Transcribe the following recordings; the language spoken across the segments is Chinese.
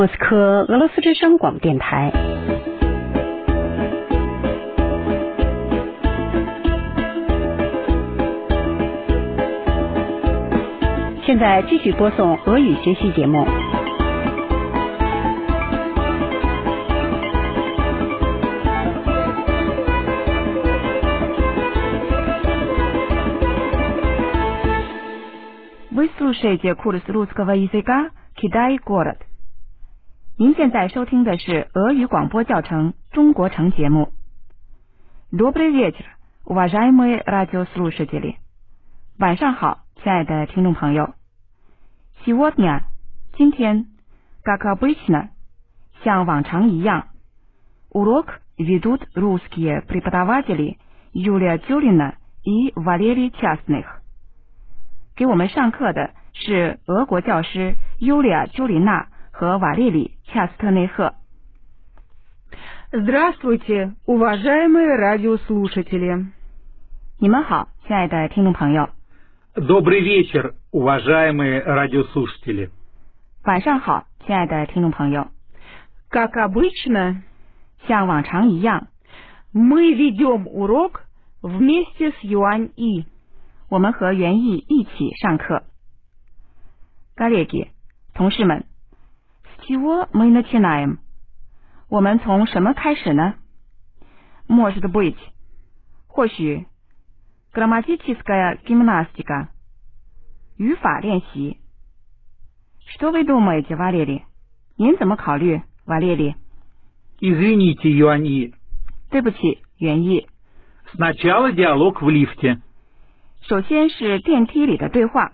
莫斯科俄罗斯之声广播电台。现在继续播送俄语学习节目。 Вы слушаете курс русского языка «Китай-город». 您现在收听的是俄语广播教程中国城节目。Добрый вечер, уважаемые радиослушатели. 晚上好，亲爱的听众朋友。Сегодня, 今天 как обычно, 像往常一样 урок ведут русские преподаватели Юлия Тюлина и Валерий Частных. 给我们上课的是俄国教师尤利亚·丘琳娜和瓦列里·恰斯特内赫。 Здравствуйте, уважаемые радиослушатели. 你们好，亲爱的听众朋友。 Добрый вечер, уважаемые радиослушатели. 晚上好，亲爱的听众朋友。 Как обычно, 像往常一样 мы ведем урок вместе с Юань И. 我们和袁毅一起上课。Коллеги， 同事们 С чего мы начинаем？ 我们从什么开始呢 ？Может быть， 或许 Грамматическая гимнастика， 语法练习。Что вы думаете, Валерий？ 您怎么考虑，瓦列里 Извините, Юань И. 对不起，袁毅。 Сначала диалог в лифте. 首先是电梯里的对话。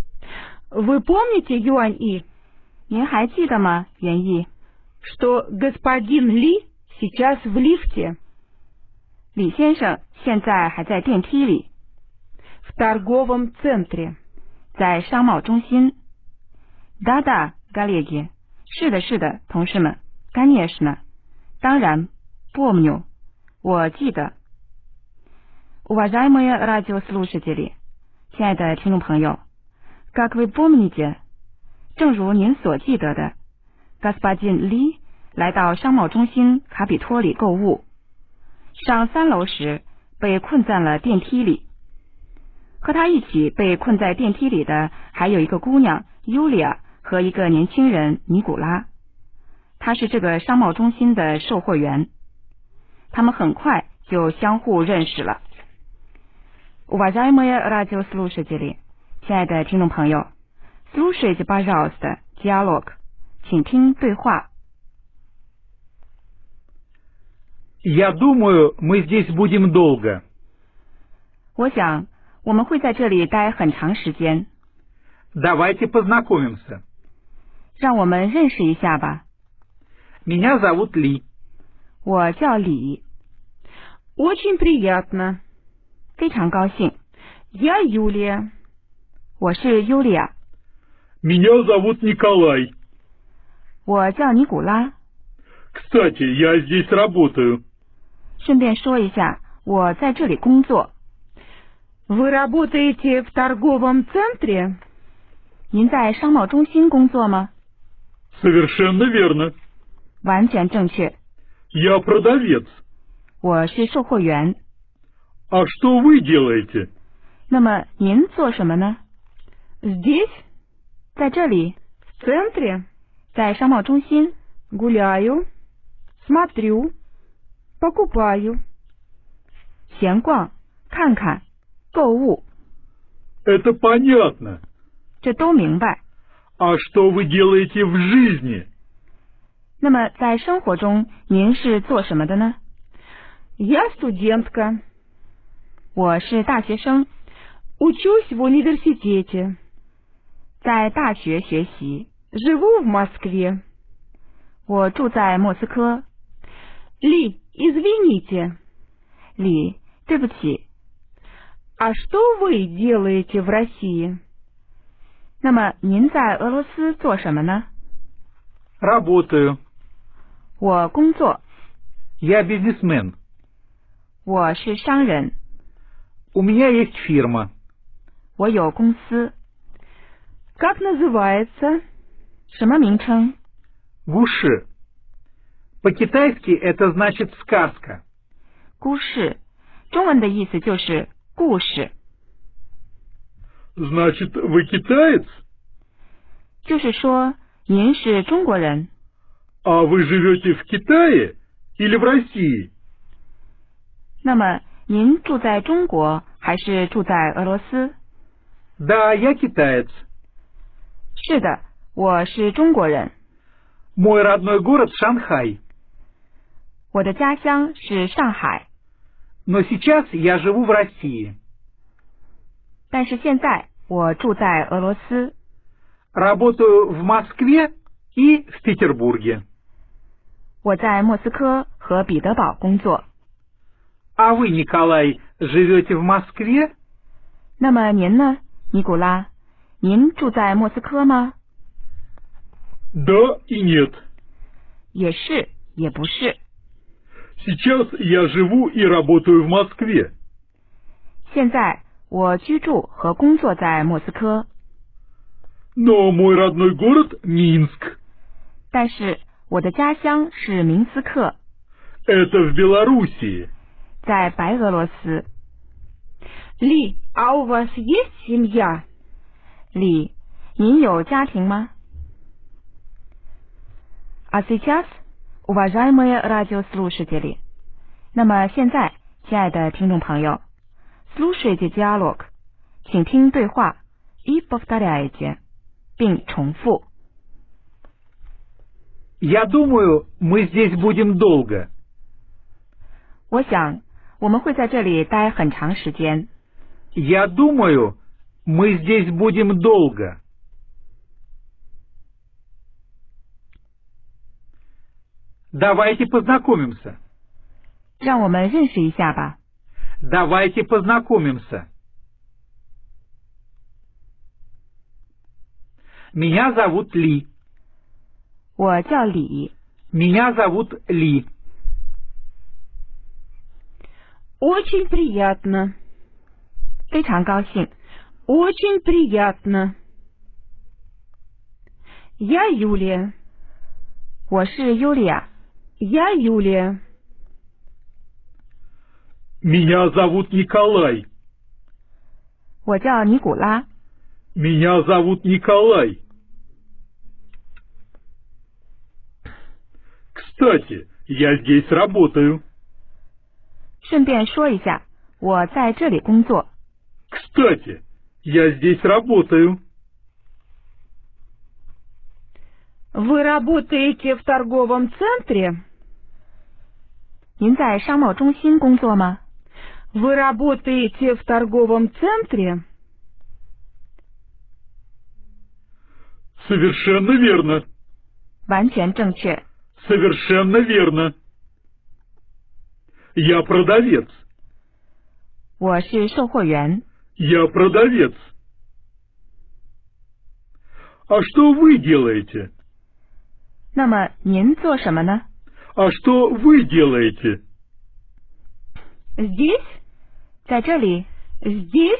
Вы помните, Юань И? 您还记得吗，袁毅 Что господин Ли сейчас в лифте? 李先生现在还在电梯里。 В торговом центре. 在商贸中心。Да-да, коллеги. 是的，是的，同事们。Конечно. 当然。Помню. 我记得。Уважаемые радиослушатели. 亲爱的听众朋友。Как вы помните? 正如您所记得的 Господин Ли 来到商贸中心卡比托里购物。上3楼时被困在了电梯里。和他一起被困在电梯里的还有一个姑娘尤利亚和一个年轻人尼古拉。他是这个商贸中心的售货员。他们很快就相互认识了。Уважаемые радиослушатели. 亲爱的听众朋友 Слушайте, пожалуйста, диалог. 请听对话。 Я думаю, мы здесь будем долго. 我想我们会在这里待很长时间。 Давайте познакомимся. 让我们认识一下吧。 Меня зовут Ли. 我叫李。 Очень приятно. 非常高兴。 Я Юлия. 我是尤利亚。 Меня зовут Николай. 我叫尼古拉。 Кстати, я здесь работаю. 顺便说一下，我在这里工作。 Вы работаете в торговом центре? 您在商贸中心工作吗？ Совершенно верно. 完全正确。 Я продавец. 我是售货员。 А что вы делаете? 那么您做什么呢？ Здесь? 在这里。 В центре? 在商贸中心。 Гуляю. Смотрю. Покупаю. 闲逛，看看，购物。 Это понятно. 这都明白。 А что вы делаете в жизни? 那么在生活中您是做什么的呢？ Я студентка. 我是大学生。 Учусь в университете. 在大学学习。 Живу в Москве. 我住在莫斯科。 Ли, извините. 李，对不起。 А что вы делаете в России? 那么您在俄罗斯做什么呢？ Работаю. 我工作。 Я бизнесмен. 我是商人。 У меня есть фирма. 我有公司。 Как называется? 什么名称 Гуши. По-китайски это значит сказка. 故事，中文的意思就是故事， Значит, вы китаец? 就是说您是中国人， А вы живете в Китае или в России? 那么您住在中国还是住在俄罗斯？ Да, я китаец. 是的，我是中国人， Мой родной город Шанхай. 我的家乡是上海， Но сейчас я живу в России. 但是现在我住在俄罗斯， Работаю в Москве и в Петербурге. 我在莫斯科和彼得堡工作。 А вы, Николай, живете в Москве? 那么您呢，尼古拉？您住在莫斯科吗？ Да и нет. 也是，也不是。 Сейчас я живу и работаю в Москве. 现在我居住和工作在莫斯科， Но мой родной город Минск. 但是我的家乡是明斯克， Это в Белоруссии. 在白俄罗斯。 Ли, а у вас есть семья? 李，您有家庭吗？ А сейчас, уважаемые радиослушатели， 那么现在，亲爱的听众朋友 ，слушайте диалог， 请听对话 и повторяйте， 并重复。 Я думаю, мы здесь будем долго. 我想我们会在这里待很长时间。 Я думаю, мы здесь будем долго. Давайте познакомимся. 让我们认识一下吧。 Давайте познакомимся. Меня зовут Ли. 我叫李， Меня зовут Ли. Очень приятно. 非常高兴。 Очень приятно. Я Юлия. 我是尤利亚， Я Юлия. Меня зовут Николай. 我叫尼古拉， Меня зовут Николай. Кстати, я здесь работаю. 顺便说一下，我在这里工作。 Кстати, я здесь работаю. Вы работаете в торговом центре? 您在商贸中心工作吗？ Вы работаете в торговом центре? Совершенно верно. 完全正确。 Совершенно верно. Я продавец. 我是售货员， Я продавец. А что вы делаете? 那么您做什么呢？ А что вы делаете? Здесь? 在这里， Здесь?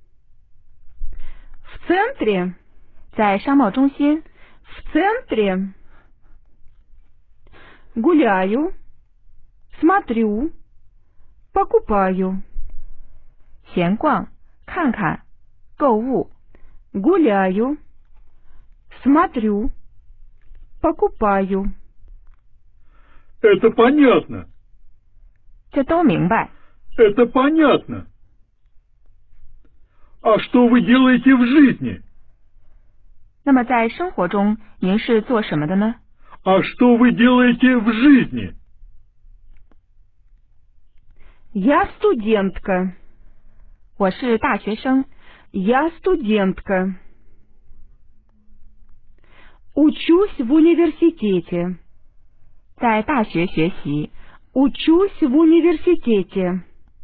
В центре? 在商贸中心， В центре? Гуляю. Смотрю. Покупаю. 闲逛、看看、购物。 Гуляю. Смотрю. Покупаю. Это понятно. 这都明白。 Это понятно. А что вы делаете в жизни? 那么在生活中，您是做什么的呢？ А что вы делаете в жизни? Я студентка. 我是大学生， Я студентка. Учусь в университете. 在大学学习。 Учусь в университете.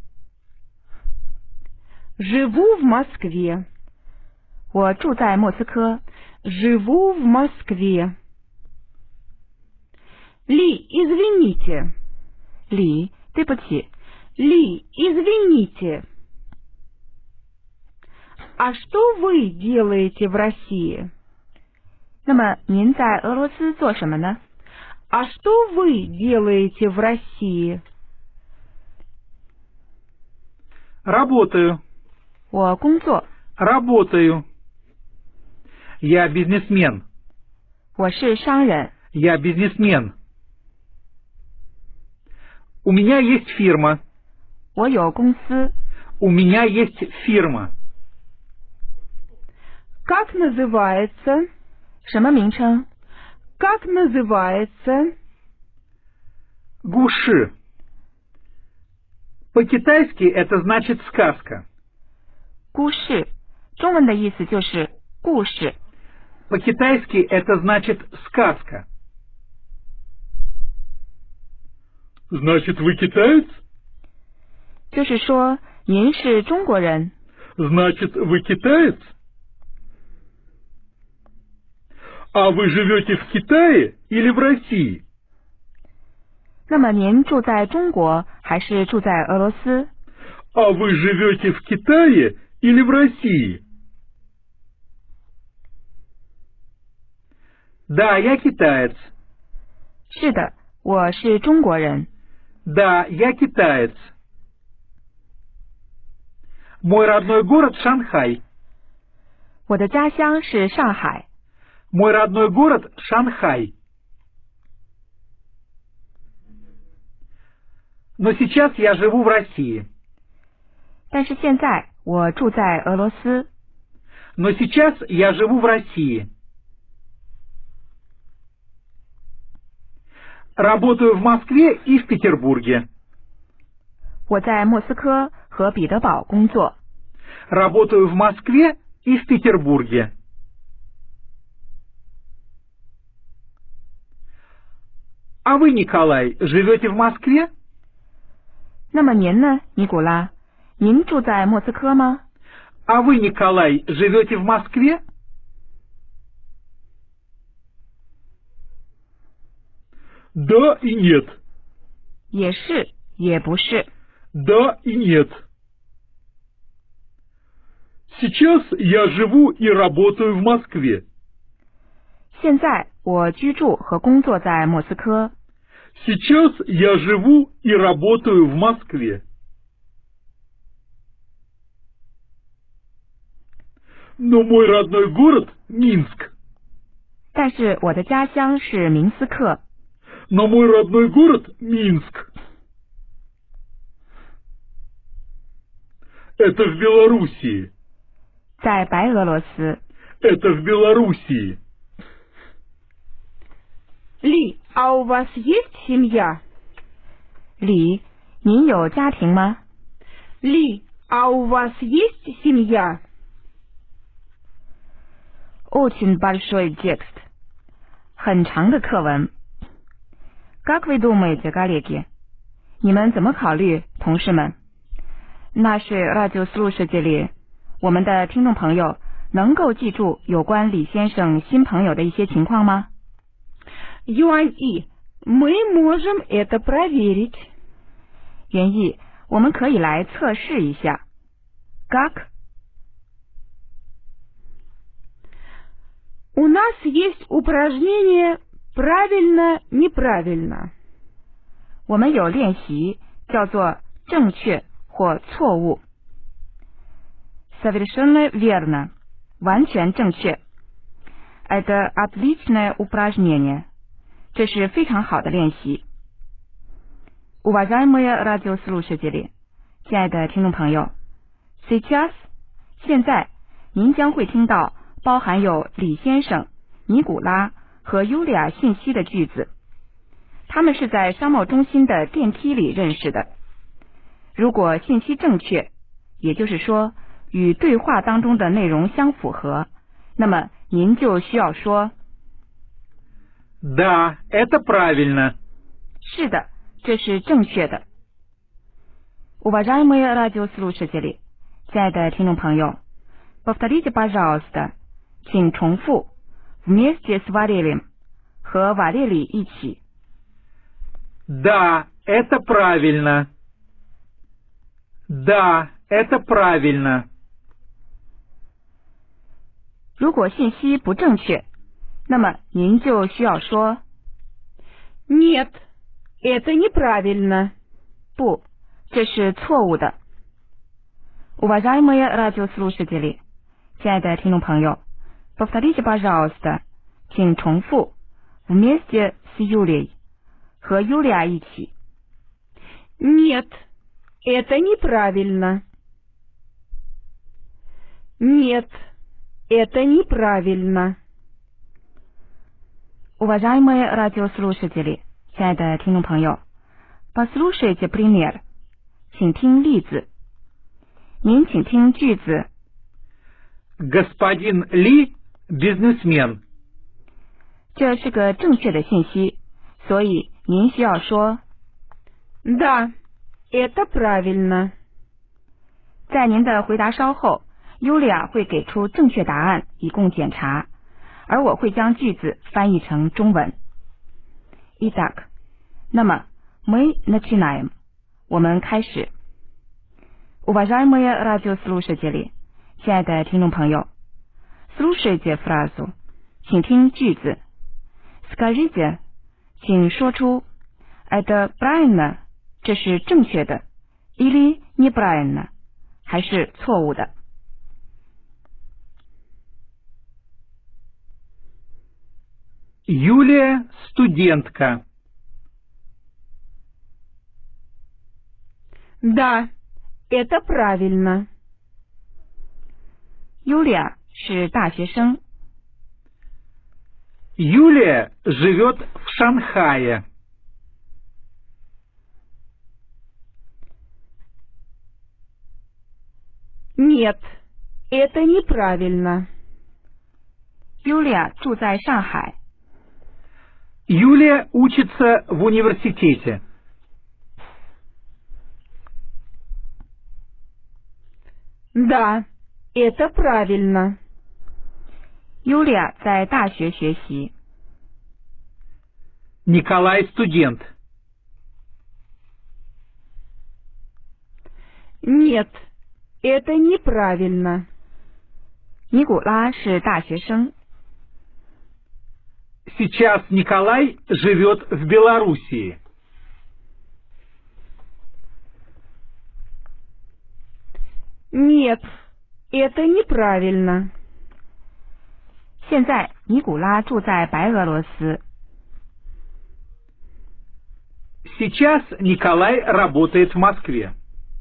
Живу в Москве. 我住在莫斯科。 Живу в Москве. Ли, извините. 李，对不起。 Ли, извините. А что вы делаете в России? 那么您在俄罗斯做什么呢？ А что вы делаете в России? Работаю. 我工作， Работаю. Я бизнесмен. 我是商人， Я бизнесмен. У меня есть фирма. 我有公司， У меня есть фирма. Как называется? 什么名称？ Как называется? Гуши. По-китайски это значит сказка. 故事，中文的意思就是故事。 По-китайски это значит сказка. Значит, вы китаец? 就是说，您是中国人， Значит, вы китаец? А вы живете в Китае или в России? 那么您住在中国还是住在俄罗斯？ А вы живете в Китае или в России? Да, я китаец. 是的，我是中国人。 Да, я китаец. Мой родной город Шанхай. 我的家乡是上海， Мой родной город Шанхай. Но сейчас я живу в России. 但是现在我住在俄罗斯。 Но сейчас я живу в России. Работаю в Москве и в Петербурге. 我在莫斯科和彼得堡工作。 Работаю в Москве и в Петербурге. А вы, Николай, живете в Москве? 那么您呢，尼古拉？您住在莫斯科吗？ А вы, Николай, живете в Москве? Да и нет. 也是，也不是。 Да и нет. Сейчас я живу и работаю в Москве. 现在我居住和工作在莫斯科。 Сейчас я живу и работаю в Москве. Но мой родной город Минск. 但是我的家乡是明斯克。 Но мой родной город Минск. Это в Белоруссии. 在白俄罗斯。 Это в Белоруссии. Ли, а у вас есть семья? 李，您有家庭吗？ Ли, а у вас есть семья? Очень большой текст， 很长的课文。Как вы думаете, коллеги？ 你们怎么考虑，同事们？ Наши радиослушатели， 我们的听众朋友能够记住有关李先生新朋友的一些情况吗？ Юань И, мы можем это проверить. 原意，我们可以来测试一下。Как？ У нас есть упражнение «правильно-неправильно». 我们有练习叫做正确或错误。Совершенно верно， 完全正确。Это отличное упражнение， 这是非常好的练习。Уважаемые радиослушатели， 亲爱的听众朋友 ，Сейчас， 现在您将会听到包含有李先生、尼古拉和尤利亚信息的句子，他们是在商贸中心的电梯里认识的。如果信息正确，也就是说与对话当中的内容相符合，那么您就需要说 Да, это правильно. 是的，这是正确的。Уважаемые радиослушатели， 亲爱的听众朋友 ，повторите, пожалуйста， 请重复 вместе с Валерием 和瓦列里一起。 Да, это правильно. Да, это правильно. 如果信息不正确，那么您就需要说 Нет, это неправильно. 不，这是错误的。Уважаемые радиослушатели， 亲爱的听众朋友 ，повторите, пожалуйста， 请重复 вместе с Юлией， 和 Юлия 一起。 Нет, это неправильно. Нет, это неправильно. Уважаемые радиослушатели， 亲爱的听众朋友 ，послушайте пример， 请听例子。您请听句子。 Господин Ли – бизнесмен. 这是个正确的信息，所以您需要说 Да, это правильно. 在您的回答稍后，尤利亚会给出正确答案以供检查，而我会将句子翻译成中文。Итак， 那么 мы начинаем， 我们开始。Уважаемые радиослушатели， 亲爱的听众朋友 ，слушайте фразу， 请听句子 ，скажите， 请说出 это правильно， 这是正确的 ，или неправильно， 还是错误的。 Юлия – студентка. Да, это правильно. Юлия 是大学生。 Юлия живет в Шанхае. Нет, это неправильно. Юлия 住在上海。 Юлия учится в университете. Да, это правильно. Юлия 在大学学习。 Николай студент. Нет, это неправильно. 尼古拉是大学生。 Сейчас Николай живет в Белоруссии. Нет, это неправильно. 现在尼古拉住在白俄罗斯。 Сейчас Николай работает в Москве.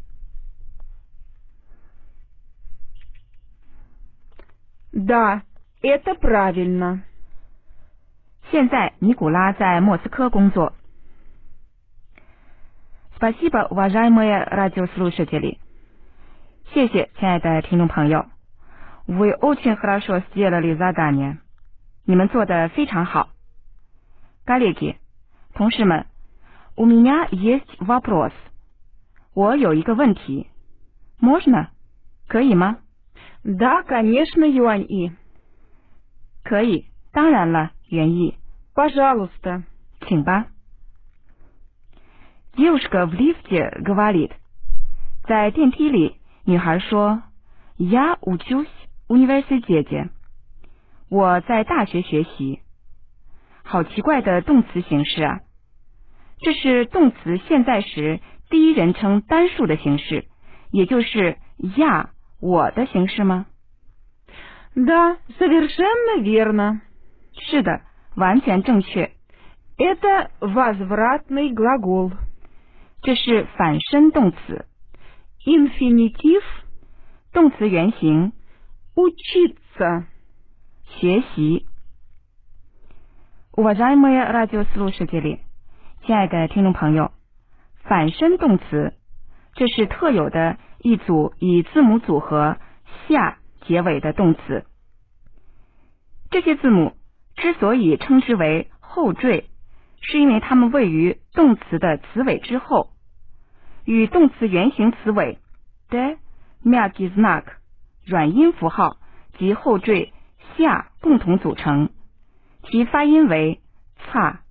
Да, это правильно. 现在尼古拉在莫斯科工作。Спасибо, уважаемые радиослушатели。谢谢，亲爱的听众朋友。Вы очень хорошо сделали задание。你们做得非常好。Коллеги，同事们 ，у меня есть вопрос。我有一个问题。Можно？ 可以吗？ Да, конечно, Юань И. 可以，当然了，袁毅。 Пожалуйста. 请吧。Девушка в лифте говорит， 在电梯里，女孩说 Я учусь в университете， 我在大学学习。好奇怪的动词形式啊！这是动词现在时第一人称单数的形式，也就是 я 我的形式吗？ Да, совершенно верно. 是的，完全正确。 Это возвратный глагол. 这是反身动词。 Инфинитив 动词原形 учиться. 学习。Уважаемые радиослушатели， 亲爱的听众朋友，反身动词，这是特有的一组以字母组合下结尾的动词。这些字母之所以称之为后缀，是因为它们位于动词的词尾之后，与动词原形词尾的 mягкий знак 软音符号及后缀下共同组成，其发音为ца。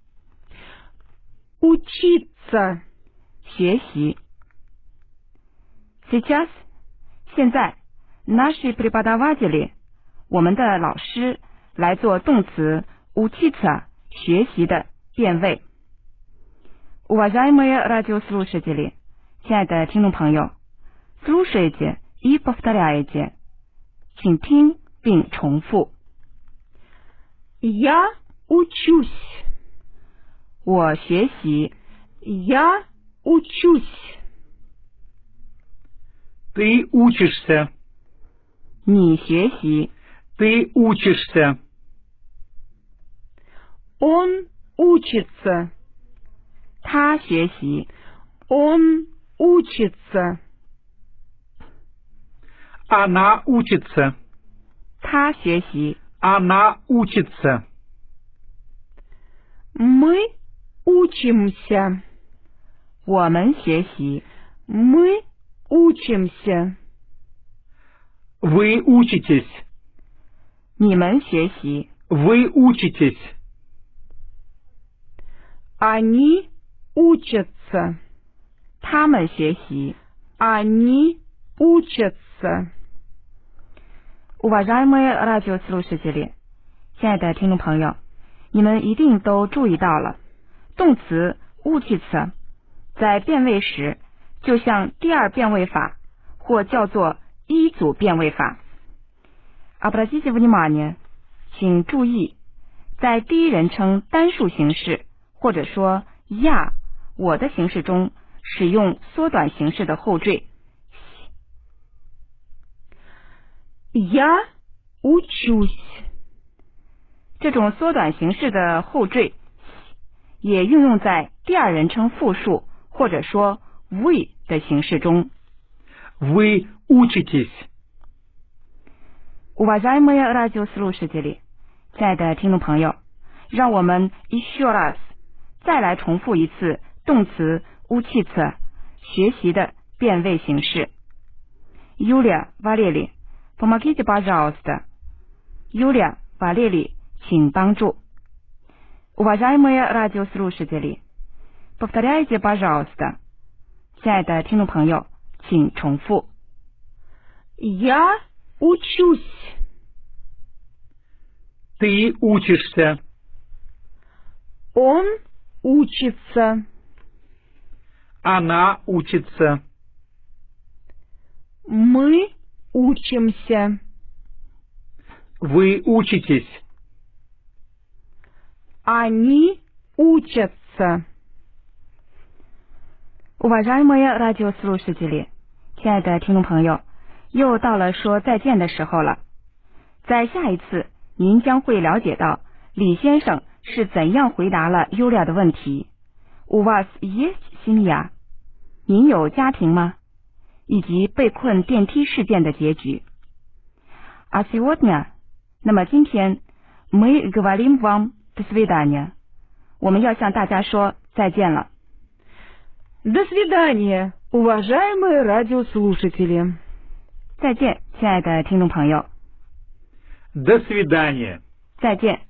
Учиться. 学习。Сейчас 现在 наши преподаватели 我们的老师来做动词учиться学习的变位。 Уважаемые радиослушатели, 亲爱的听众朋友 ，слушайте и повторяйте， 请听并重复。 Я учусь. 我学习， Я учусь. Ты учишься. 你学习， Ты учишься. Он учится. 他学习， Он учится. Она учится. 他学习， Она учится. Мы учимся. 我们学习， Мы учимся. Вы учитесь. 你们学习， Вы учитесь. Они учатся. 他们学习。 Они учатся. Уважаемые радиослушатели， 亲爱的听众朋友，你们一定都注意到了，动词 учиться 在变位时，就像第二变位法，或叫做一组变位法。Обратите внимание， 请注意，在第一人称单数形式，或者说 я 我的形式中，使用缩短形式的后缀。 Я учусь. 这种缩短形式的后缀也运用在第二人称复数或者说 вы 的形式中。 Вы учитесь. Уважаемые радиослушатели， 亲爱的听众朋友，让我们 еще раз 再来重复一次动词 учиться 学习的变位形式。Юлия, Валерий, помогите, пожалуйста. Юлия, Валерий, 请帮助。Уважаемые радиослушатели, повторяйте, пожалуйста. 亲爱的听众朋友，请重复。 Я учусь. Ты учишься. Он учится. Она учится. Мы учимся. Вы учитесь. Они учатся. Уважаемые радиослушатели， 亲爱的听众朋友，又到了说再见的时候了。在下一次，您将会了解到李先生是怎样回答了 Yulia 的问题。У вас есть семья？ 您有家庭吗？以及被困电梯事件的结局。А сегодня， 那么今天 мы говорим вам до свидания， 我们要向大家说再见了。 До свидания, уважаемые радиослушатели. 再见，亲爱的听众朋友。 До свидания. 再见。